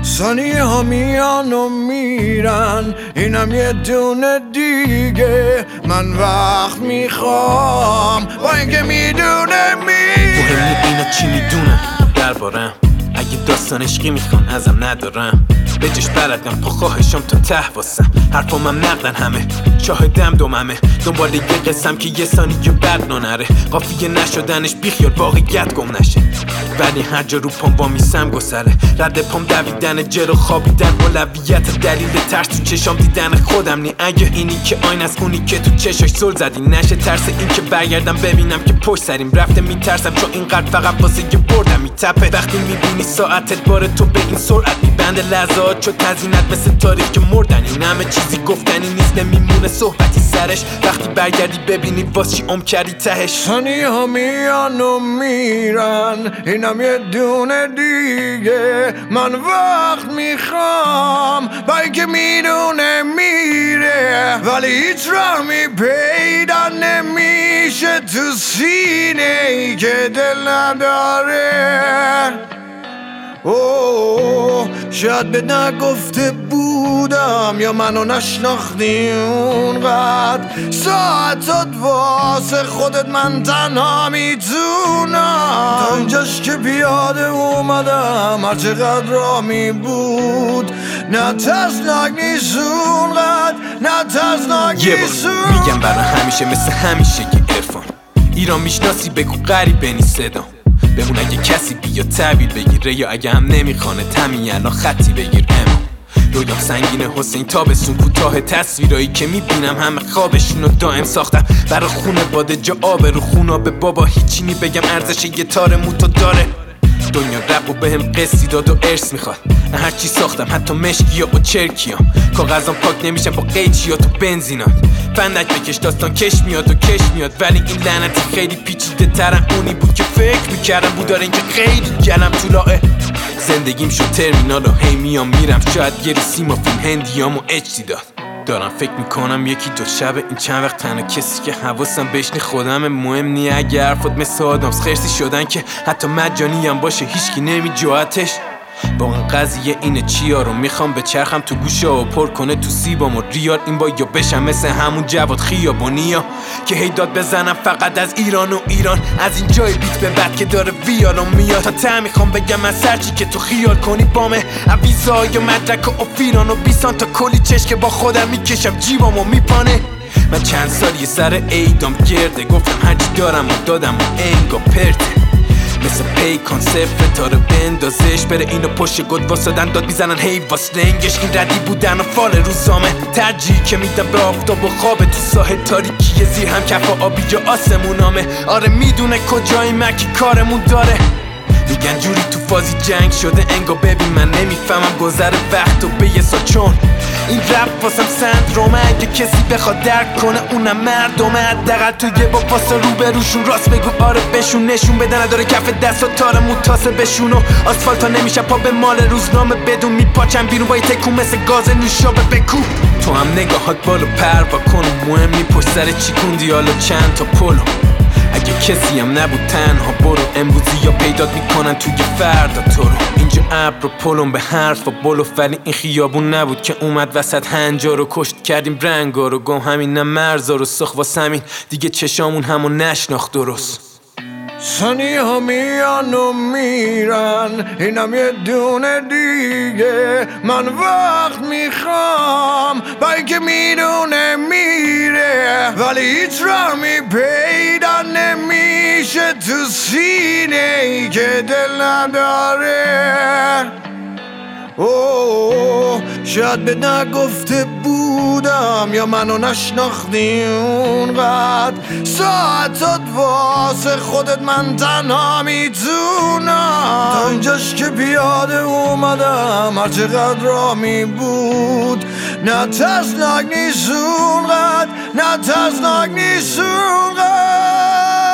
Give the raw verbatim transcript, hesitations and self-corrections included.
ثانیه ها میان و میرن، اینم یه دونه دیگه. من وقت میخوام با اینکه میدونه میره. مهم نی اینا چی میدونن دربارم، اگه داستان عشقی میخوان ازم ندارم. به جش بردم پا خواهشم تا ته واسم، حرفام هم نقدن همه، شاهدم دوممه. دنبال یه قسم که یه ثانیه بعد ننره، قافیه نشدنش بیخیال واقعیت گم نشه. ولی هر جا رو پام با میسم گسره، رد پام دویدن جر و خوابیدن، اولویت دلیل ترس تو چشام دیدن خودم نی. اگه اینی که آین از اونی که تو چشاش زل زدی نشه، ترس این که برگردم ببینم که پشت سریم رفته. میترسم چون اینقدر فقط واسه یه بردم میتپه. وقتی میبینی ساعتت بار تو به این سرعت میبنده، لحظات چو تزینت مثل تاریخ که مردن. این همه چیزی گفتنی نیست، نمیمونه صحبتی سرش. وقتی برگردی ببینی واس چی ام کردی تهش. ثانیه ها میان و میرن، اینم یه دونه دیگه. من وقت میخوام با اینکه میدونه میره، ولی هیچ راهی پیدا نمیشه تو سینه ای که دل نداره. اوه شاید به نگفته بودم یا منو نشناختی اونقدر. ساعتات واسه خودت من تنها میتونم. تا اینجاش که پیاده اومدم، هر چقدر راه می بود نه ترسناک نیست اونقدر، نه ترسناک نیست اونقدر. میگم برای همیشه مثل همیشه که عرفان ایران میشناسی بگو غریبه نیست صدام. بمون اگه کسی بیا تعبیر بگیره، یا اگه هم نمیخوانه تمی الان خطی بگیر. اما رویام سنگینه حسین تابستون کوتاه، تصویرایی که میبینم همه خوابشونو دائم ساختم. برا خونه باده جا آب رو خونا به بابا هیچی نی بگم ارزش یه تار موتو داره. دنیا رب و بهم قصی داد و ارث میخواد، هر چی ساختم حتی مشکیا و چرکیام. کاغذام پاک نمیشن با قیچیات و بنزینات. فندک بکش داستان کش میاد و کش میاد، ولی این لعنتی خیلی پیچیده ترن اونی بود که فکر میکردم بود. داره اینکه خیلی گلم طولاه زندگیم شد ترمینال و هی میام میرم. شاید یه ریسی ما فیلم هندیامو اچ داد. دارم فکر میکنم یکی دو شب این چند وقت تنها کسی که حواسم بهش نی خودم. مهم نی اگه حرفات مثل آدامس خرسی شدن که حتی مجانی هم باشه هیچکی نمی جواتش. با این قضیه اینه چیا رو میخوام به چرخم تو گوشا و پر کنه تو سیبام و ریال. این با یا بشم مثل همون جواد خیابونیا که هی داد بزنم فقط از ایران و ایران. از این جای بیت به بعد که داره ویالو میاد. تا ته میخوام بگم از سرچی که تو خیال کنی بامه. عویزای و مدرک و افیران و بیسان تا کلی چشم که با خودم میکشم جیبامو میپانه. من چند سال یه سر ایدام گرده، گفتم هرچی دارم و دادم و انگا پرته. مثل پیکان صفر تاره بندازش بره اینو پشت گد واسدن داد میزنن هی واس لنگش. این ردی بودن و فال روزامه، ترجیحی که میدم به آفتاب و خواب تو ساحل تاریکی زیر هم کف آبی یا آسمونامه. آره میدونه کجایی مکی کارمون داره. میگن جوری تو فازی جنگ شده انگا، ببین من نمیفهمم گذر وقت و به یه سال. چون این رپ واسم سندرومه، اگه کسی بخواد درک کنه اونم مردمه. حداقل تو یه با واسه رو بروشون راست بگو آره بهشون نشون بده. نداره کف دست و تار موتاسه بشون و آسفالتا نمیشه پا به مال روزنامه بدون میپاچم بیرون با یه تکون مثل گاز نوشابه بکو. تو هم نگاهات بالو پروا کن و مهم نی پشت سر چی کندی حالا چند تا پلو. اگه کسی هم نبود تنها برو، امروزی یا پیدات میکنن توی فردا تو رو. اینجا ابر و پلم به حرف و بلو، ولی این خیابون نبود که اومد وسط هنجا رو کشت کردیم رنگا رو. گم همین نه مرزا رو سخ واسه همین دیگه چشامون همو نشناخت درست. ثانیه ها میان و میرن، اینم یه دونه دیگه. من وقت میخوام با اینکه میدونه میره، ولی هیچ راهی پیدا نمیشه تو سینه ای که دل نداره. اوه شاید به نگفته بودم یا منو نشناختی اونقدر. ساعتات واسه خودت من تنها میتونم. تا اینجاش که پیاده اومدم، هر چقدر راه می بود نه ترسناک نیست اونقدر، نه ترسناک نیست اونقدر.